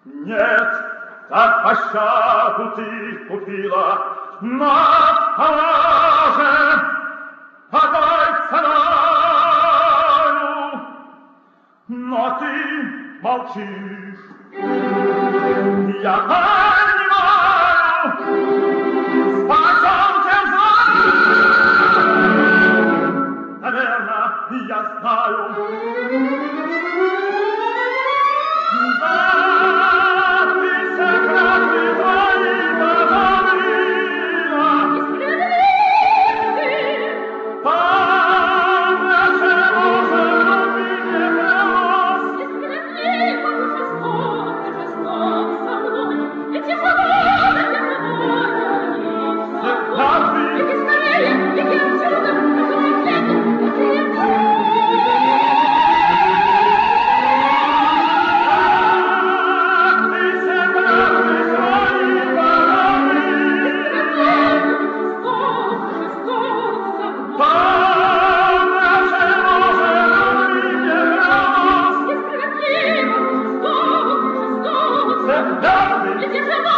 Нет, так пощаду ты купила, но она же подай ценою, но ты молчишь. Я понимаю, почем ты знаешь, наверно, я знаю. Да, ты секреты твои говорила. Там наше може любви не велось. Где же